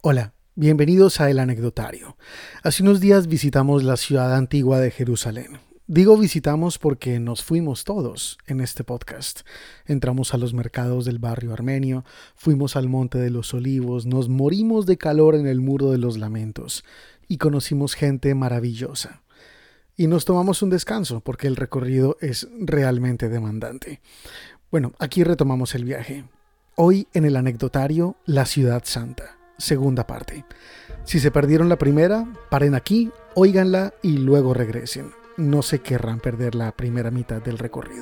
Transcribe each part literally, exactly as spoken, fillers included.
Hola, bienvenidos a El Anecdotario. Hace unos días visitamos la ciudad antigua de Jerusalén. Digo visitamos porque nos fuimos todos en este podcast. Entramos a los mercados del barrio armenio, fuimos al Monte de los Olivos, nos morimos de calor en el Muro de los Lamentos y conocimos gente maravillosa. Y nos tomamos un descanso porque el recorrido es realmente demandante. Bueno, aquí retomamos el viaje. Hoy en El Anecdotario, la Ciudad Santa. Segunda parte. Si se perdieron la primera, paren aquí, óiganla y luego regresen. No se querrán perder la primera mitad del recorrido.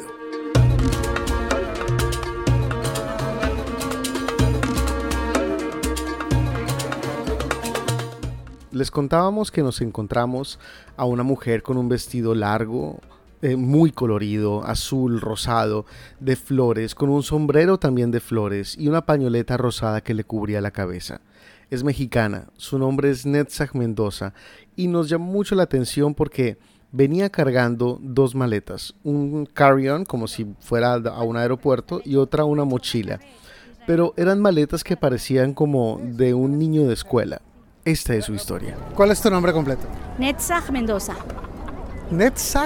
Les contábamos que nos encontramos a una mujer con un vestido largo, eh, muy colorido, azul, rosado, de flores, con un sombrero también de flores y una pañoleta rosada que le cubría la cabeza. Es mexicana, su nombre es Netzach Mendoza y nos llamó mucho la atención porque venía cargando dos maletas, un carry-on como si fuera a un aeropuerto y otra una mochila, pero eran maletas que parecían como de un niño de escuela. Esta es su historia. ¿Cuál es tu nombre completo? Netzach Mendoza. Netzach.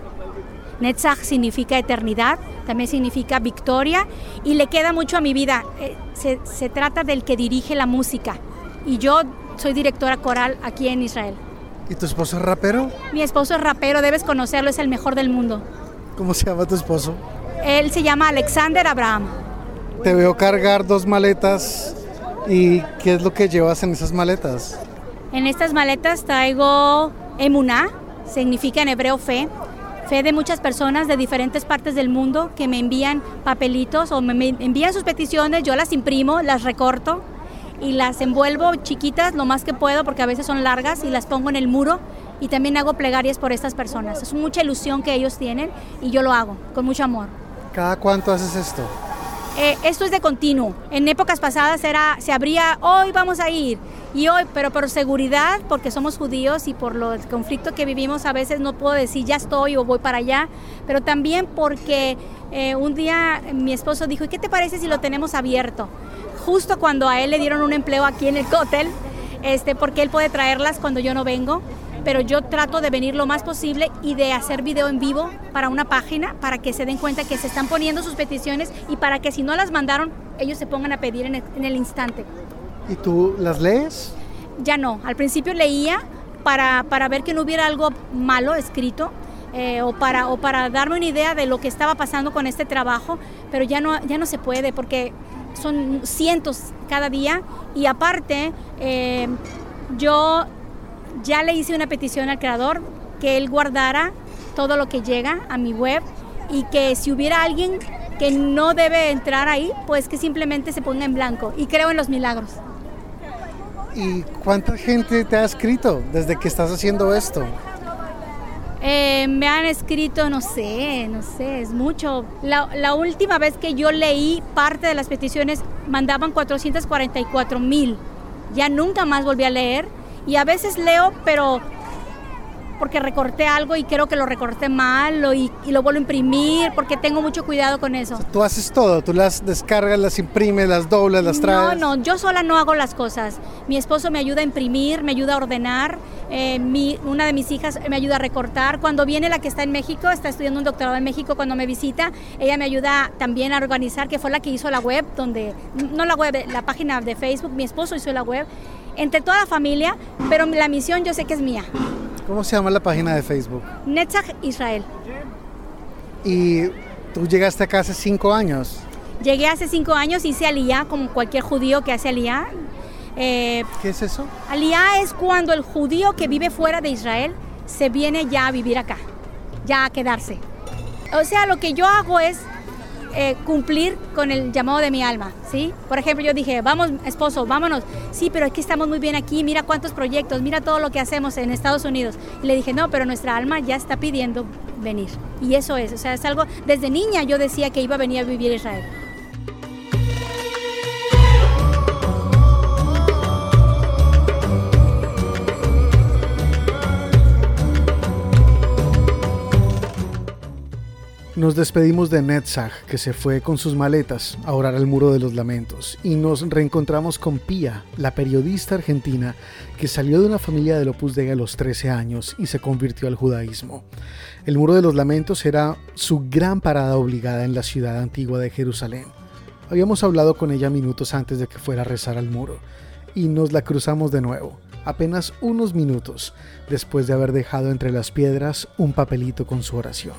Netzach significa eternidad, también significa victoria y le queda mucho a mi vida. Eh, se, se trata del que dirige la música y yo soy directora coral aquí en Israel. ¿Y tu esposo es rapero? Mi esposo es rapero, debes conocerlo, es el mejor del mundo. ¿Cómo se llama tu esposo? Él se llama Alexander Abraham. Te veo cargar dos maletas. ¿Y qué es lo que llevas en esas maletas? En estas maletas traigo emuná, significa en hebreo fe. Fe de muchas personas de diferentes partes del mundo que me envían papelitos o me envían sus peticiones, yo las imprimo, las recorto y las envuelvo chiquitas lo más que puedo porque a veces son largas y las pongo en el muro y también hago plegarias por estas personas. Es mucha ilusión que ellos tienen y yo lo hago con mucho amor. ¿Cada cuánto haces esto? Eh, esto es de continuo. En épocas pasadas era, se abría, hoy vamos a ir, y hoy, pero por seguridad, porque somos judíos y por lo, el conflicto que vivimos, a veces no puedo decir ya estoy o voy para allá, pero también porque eh, un día mi esposo dijo, ¿y qué te parece si lo tenemos abierto? Justo cuando a él le dieron un empleo aquí en el hotel, este, porque él puede traerlas cuando yo no vengo, pero yo trato de venir lo más posible y de hacer video en vivo para una página para que se den cuenta que se están poniendo sus peticiones y para que si no las mandaron, ellos se pongan a pedir en el, en el instante. ¿Y tú las lees? Ya no, al principio leía para, para ver que no hubiera algo malo escrito eh, o, para, o para darme una idea de lo que estaba pasando con este trabajo, pero ya no, ya no se puede porque son cientos cada día y aparte eh, yo... Ya le hice una petición al creador que él guardara todo lo que llega a mi web y que si hubiera alguien que no debe entrar ahí, pues que simplemente se ponga en blanco. Y creo en los milagros. ¿Y cuánta gente te ha escrito desde que estás haciendo esto? Eh, me han escrito, no sé, no sé, es mucho. La, la última vez que yo leí parte de las peticiones mandaban cuatrocientos cuarenta y cuatro mil. Ya nunca más volví a leer. Y a veces leo, pero porque recorté algo y creo que lo recorté mal o y, y lo vuelvo a imprimir porque tengo mucho cuidado con eso. O sea, tú haces todo, tú las descargas, las imprimes, las doblas, las traes. No, no, yo sola no hago las cosas. Mi esposo me ayuda a imprimir, me ayuda a ordenar, eh, mi, una de mis hijas me ayuda a recortar. Cuando viene la que está en México, está estudiando un doctorado en México, cuando me visita, ella me ayuda también a organizar, que fue la que hizo la web, donde no la web, la página de Facebook, mi esposo hizo la web. Entre toda la familia, pero la misión yo sé que es mía. ¿Cómo se llama la página de Facebook? Netzach Israel. ¿Y tú llegaste acá hace cinco años? Llegué hace cinco años, hice aliyá, como cualquier judío que hace aliyá. Eh, ¿Qué es eso? Aliyá es cuando el judío que vive fuera de Israel se viene ya a vivir acá, ya a quedarse. O sea, lo que yo hago es Eh, cumplir con el llamado de mi alma, ¿sí? Por ejemplo, yo dije, vamos, esposo, vámonos. Sí, pero aquí estamos muy bien aquí, mira cuántos proyectos, mira todo lo que hacemos en Estados Unidos. Y le dije, no, pero nuestra alma ya está pidiendo venir. Y eso es, o sea, es algo, desde niña yo decía que iba a venir a vivir a Israel. Nos despedimos de Netzach, que se fue con sus maletas a orar al Muro de los Lamentos, y nos reencontramos con Pía, la periodista argentina que salió de una familia del Opus Dei a los trece años y se convirtió al judaísmo. El Muro de los Lamentos era su gran parada obligada en la ciudad antigua de Jerusalén. Habíamos hablado con ella minutos antes de que fuera a rezar al muro, y nos la cruzamos de nuevo, apenas unos minutos después de haber dejado entre las piedras un papelito con su oración.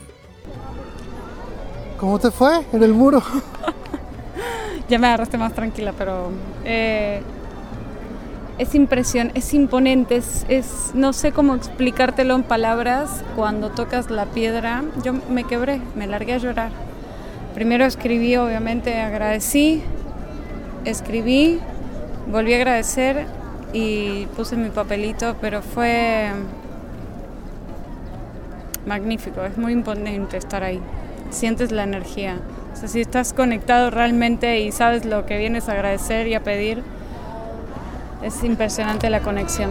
¿Cómo te fue en el muro? Ya me agarraste más tranquila, pero eh, es impresión, es imponente, es, es, no sé cómo explicártelo en palabras. Cuando tocas la piedra, yo me quebré, me largué a llorar. Primero escribí, obviamente agradecí, escribí, volví a agradecer y puse mi papelito, pero fue magnífico, es muy imponente estar ahí. Sientes la energía. O sea, si estás conectado realmente y sabes lo que vienes a agradecer y a pedir, es impresionante la conexión.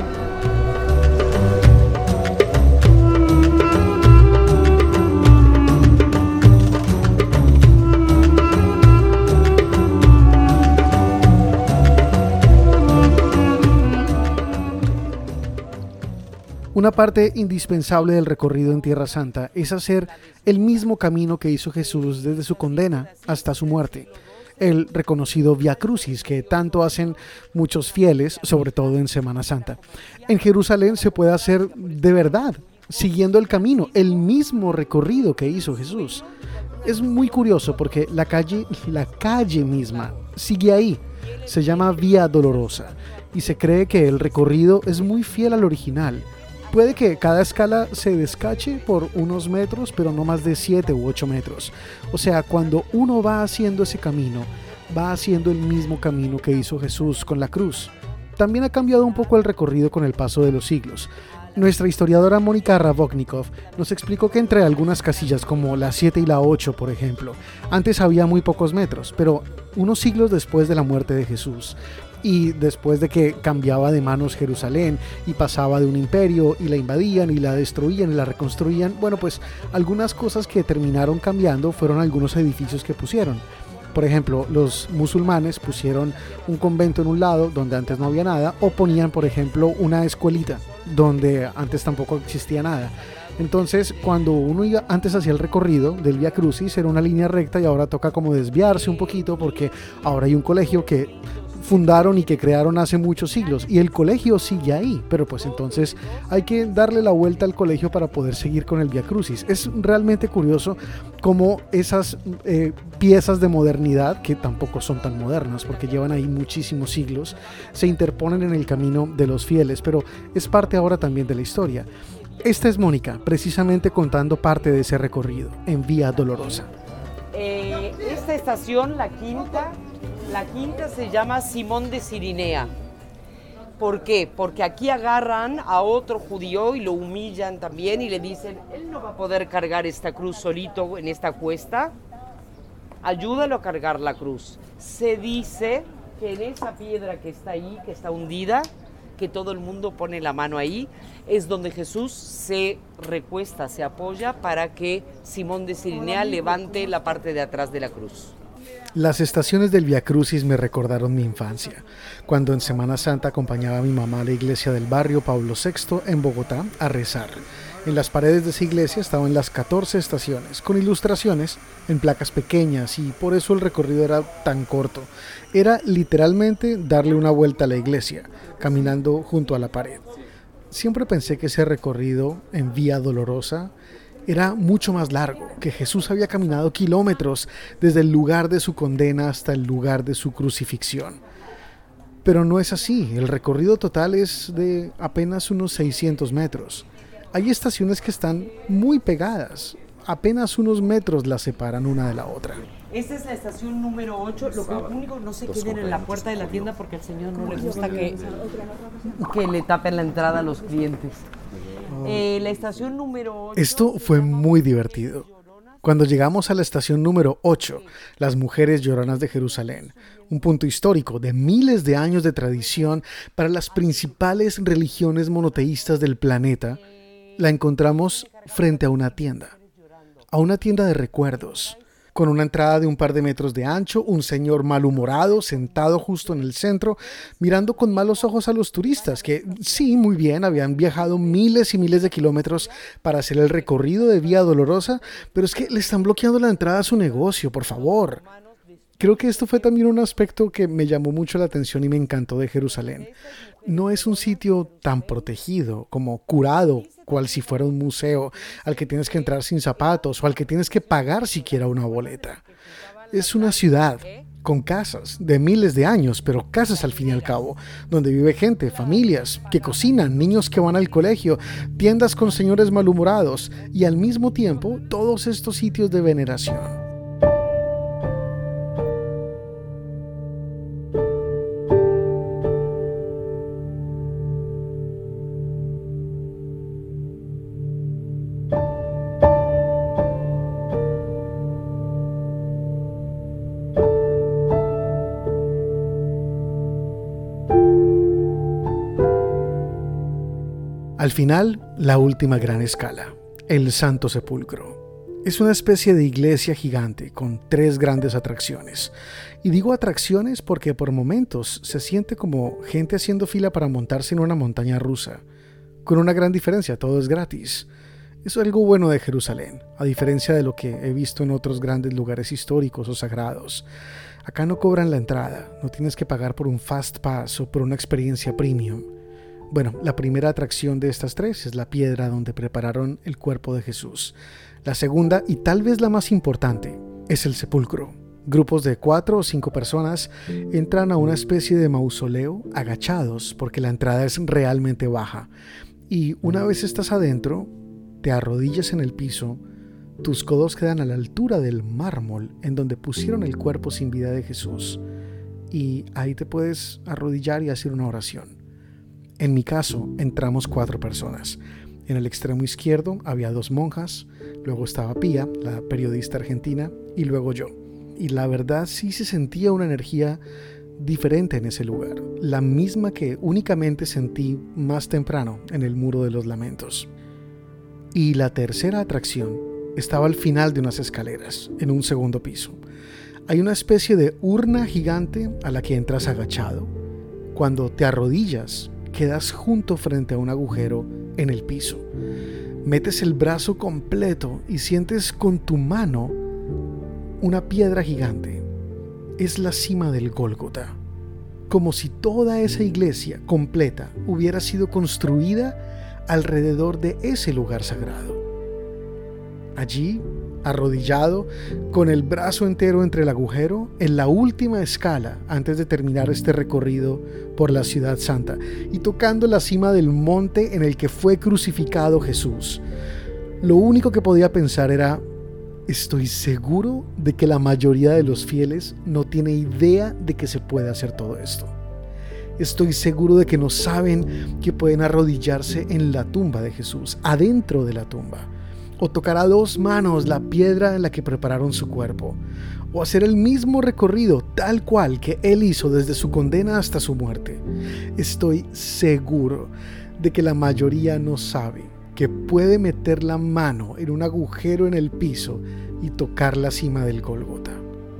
Una parte indispensable del recorrido en Tierra Santa es hacer el mismo camino que hizo Jesús desde su condena hasta su muerte, el reconocido Vía Crucis que tanto hacen muchos fieles, sobre todo en Semana Santa. En Jerusalén se puede hacer de verdad, siguiendo el camino, el mismo recorrido que hizo Jesús. Es muy curioso porque la calle, la calle misma sigue ahí, se llama Vía Dolorosa y se cree que el recorrido es muy fiel al original. Puede que cada escala se descache por unos metros, pero no más de siete u ocho metros. O sea, cuando uno va haciendo ese camino, va haciendo el mismo camino que hizo Jesús con la cruz. También ha cambiado un poco el recorrido con el paso de los siglos. Nuestra historiadora Mónica Ravoknikov nos explicó que entre algunas casillas como la siete y la ocho, por ejemplo, antes había muy pocos metros, pero unos siglos después de la muerte de Jesús, y después de que cambiaba de manos Jerusalén y pasaba de un imperio y la invadían y la destruían y la reconstruían, bueno, pues algunas cosas que terminaron cambiando fueron algunos edificios que pusieron. Por ejemplo, los musulmanes pusieron un convento en un lado donde antes no había nada, o ponían, por ejemplo, una escuelita donde antes tampoco existía nada. Entonces, cuando uno iba antes hacia el recorrido del Vía Crucis, era una línea recta y ahora toca como desviarse un poquito porque ahora hay un colegio que fundaron y que crearon hace muchos siglos y el colegio sigue ahí, pero pues entonces hay que darle la vuelta al colegio para poder seguir con el Vía Crucis. Es realmente curioso cómo esas eh, piezas de modernidad, que tampoco son tan modernas porque llevan ahí muchísimos siglos, se interponen en el camino de los fieles, pero es parte ahora también de la historia. Esta es Mónica, precisamente contando parte de ese recorrido en Vía Dolorosa. Eh, esta estación, la quinta, la quinta se llama Simón de Cirinea. ¿Por qué? Porque aquí agarran a otro judío y lo humillan también y le dicen, él no va a poder cargar esta cruz solito en esta cuesta, ayúdalo a cargar la cruz. Se dice que en esa piedra que está ahí, que está hundida, que todo el mundo pone la mano ahí, es donde Jesús se recuesta, se apoya para que Simón de Cirinea levante la parte de atrás de la cruz. Las estaciones del Vía Crucis me recordaron mi infancia, cuando en Semana Santa acompañaba a mi mamá a la iglesia del barrio Pablo sexto en Bogotá a rezar. En las paredes de esa iglesia estaban las catorce estaciones, con ilustraciones en placas pequeñas y por eso el recorrido era tan corto. Era literalmente darle una vuelta a la iglesia, caminando junto a la pared. Siempre pensé que ese recorrido en Vía Dolorosa era mucho más largo, que Jesús había caminado kilómetros desde el lugar de su condena hasta el lugar de su crucifixión. Pero no es así, el recorrido total es de apenas unos seiscientos metros. Hay estaciones que están muy pegadas, apenas unos metros las separan una de la otra. Esta es la estación número ocho, lo que único no se queden en la puerta de la tienda porque al señor no le gusta que, que le tapen la entrada a los clientes. Eh, la estación número ocho... Esto fue muy divertido. Cuando llegamos a la estación número ocho, las mujeres lloronas de Jerusalén, un punto histórico de miles de años de tradición para las principales religiones monoteístas del planeta, la encontramos frente a una tienda. a una tienda de recuerdos, con una entrada de un par de metros de ancho, un señor malhumorado sentado justo en el centro, mirando con malos ojos a los turistas, que sí, muy bien, habían viajado miles y miles de kilómetros para hacer el recorrido de Vía Dolorosa, pero es que le están bloqueando la entrada a su negocio, por favor. Creo que esto fue también un aspecto que me llamó mucho la atención y me encantó de Jerusalén. No es un sitio tan protegido, como curado, cual si fuera un museo, al que tienes que entrar sin zapatos o al que tienes que pagar siquiera una boleta. Es una ciudad con casas de miles de años, pero casas al fin y al cabo, donde vive gente, familias que cocinan, niños que van al colegio, tiendas con señores malhumorados y al mismo tiempo todos estos sitios de veneración. Al final, la última gran escala, el Santo Sepulcro. Es una especie de iglesia gigante con tres grandes atracciones. Y digo atracciones porque por momentos se siente como gente haciendo fila para montarse en una montaña rusa. Con una gran diferencia, todo es gratis. Eso es algo bueno de Jerusalén, a diferencia de lo que he visto en otros grandes lugares históricos o sagrados. Acá no cobran la entrada, no tienes que pagar por un fast pass o por una experiencia premium. Bueno, la primera atracción de estas tres es la piedra donde prepararon el cuerpo de Jesús. La segunda, y tal vez la más importante, es el sepulcro. Grupos de cuatro o cinco personas entran a una especie de mausoleo agachados porque la entrada es realmente baja. Y una vez estás adentro, te arrodillas en el piso, tus codos quedan a la altura del mármol en donde pusieron el cuerpo sin vida de Jesús. Y ahí te puedes arrodillar y hacer una oración. En mi caso, entramos cuatro personas. En el extremo izquierdo había dos monjas, luego estaba Pía, la periodista argentina, y luego yo. Y la verdad sí se sentía una energía diferente en ese lugar, la misma que únicamente sentí más temprano en el Muro de los Lamentos. Y la tercera atracción estaba al final de unas escaleras, en un segundo piso. Hay una especie de urna gigante a la que entras agachado. Cuando te arrodillas, quedas junto frente a un agujero en el piso. Metes el brazo completo y sientes con tu mano una piedra gigante. Es la cima del Gólgota. Como si toda esa iglesia completa hubiera sido construida alrededor de ese lugar sagrado. Allí, arrodillado, con el brazo entero entre el agujero, en la última escala antes de terminar este recorrido por la ciudad santa y tocando la cima del monte en el que fue crucificado Jesús. Lo único que podía pensar era: estoy seguro de que la mayoría de los fieles no tiene idea de que se puede hacer todo esto. Estoy seguro de que no saben que pueden arrodillarse en la tumba de Jesús, adentro de la tumba, o tocar a dos manos la piedra en la que prepararon su cuerpo, o hacer el mismo recorrido tal cual que Él hizo desde su condena hasta su muerte. Estoy seguro de que la mayoría no sabe que puede meter la mano en un agujero en el piso y tocar la cima del Gólgota.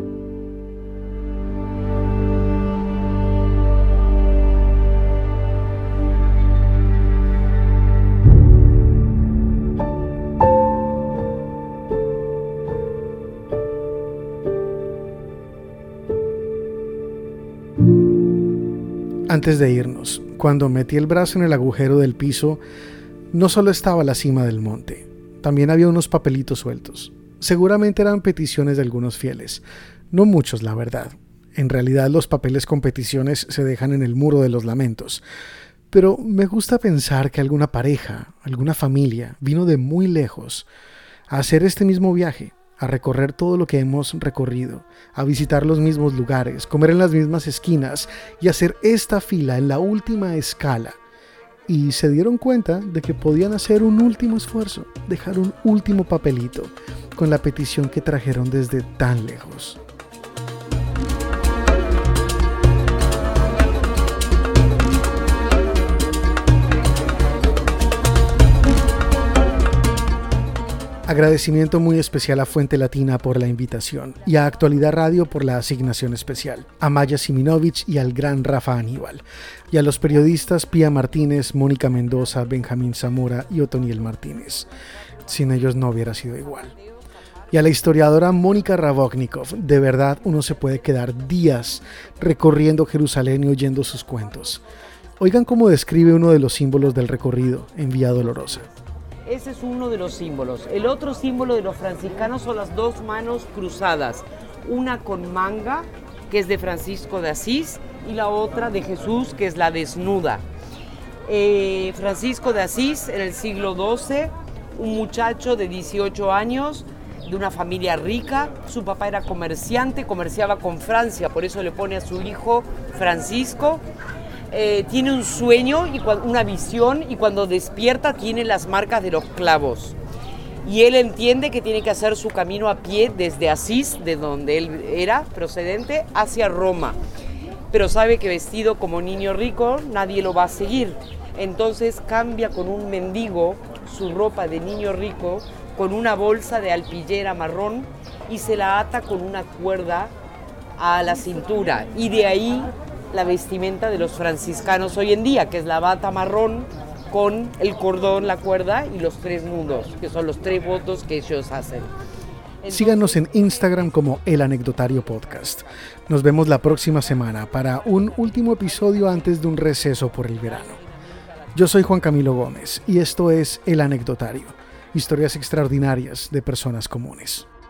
Antes de irnos, cuando metí el brazo en el agujero del piso, no solo estaba la cima del monte, también había unos papelitos sueltos. Seguramente eran peticiones de algunos fieles, no muchos, la verdad. En realidad los papeles con peticiones se dejan en el Muro de los Lamentos. Pero me gusta pensar que alguna pareja, alguna familia, vino de muy lejos a hacer este mismo viaje, a recorrer todo lo que hemos recorrido, a visitar los mismos lugares, comer en las mismas esquinas y hacer esta fila en la última escala. Y se dieron cuenta de que podían hacer un último esfuerzo, dejar un último papelito con la petición que trajeron desde tan lejos. Agradecimiento muy especial a Fuente Latina por la invitación y a Actualidad Radio por la asignación especial, a Maya Siminovich y al gran Rafa Aníbal, y a los periodistas Pía Martínez, Mónica Mendoza, Benjamín Zamora y Otoniel Martínez. Sin ellos no hubiera sido igual. Y a la historiadora Mónica Ravoknikov. De verdad, uno se puede quedar días recorriendo Jerusalén y oyendo sus cuentos. Oigan cómo describe uno de los símbolos del recorrido en Vía Dolorosa. Ese es uno de los símbolos. El otro símbolo de los franciscanos son las dos manos cruzadas. Una con manga, que es de Francisco de Asís, y la otra de Jesús, que es la desnuda. Eh, Francisco de Asís, en el siglo doce, un muchacho de dieciocho años, de una familia rica. Su papá era comerciante, comerciaba con Francia, por eso le pone a su hijo Francisco. Eh, tiene un sueño, y una visión, y cuando despierta tiene las marcas de los clavos. Y él entiende que tiene que hacer su camino a pie desde Asís, de donde él era procedente, hacia Roma. Pero sabe que vestido como niño rico nadie lo va a seguir. Entonces cambia con un mendigo su ropa de niño rico, con una bolsa de alpillera marrón, y se la ata con una cuerda a la cintura. Y de ahí la vestimenta de los franciscanos hoy en día, que es la bata marrón con el cordón, la cuerda y los tres nudos, que son los tres votos que ellos hacen. Entonces, síganos en Instagram como El Anecdotario Podcast. Nos vemos la próxima semana para un último episodio antes de un receso por el verano. Yo soy Juan Camilo Gómez y esto es El Anecdotario, historias extraordinarias de personas comunes.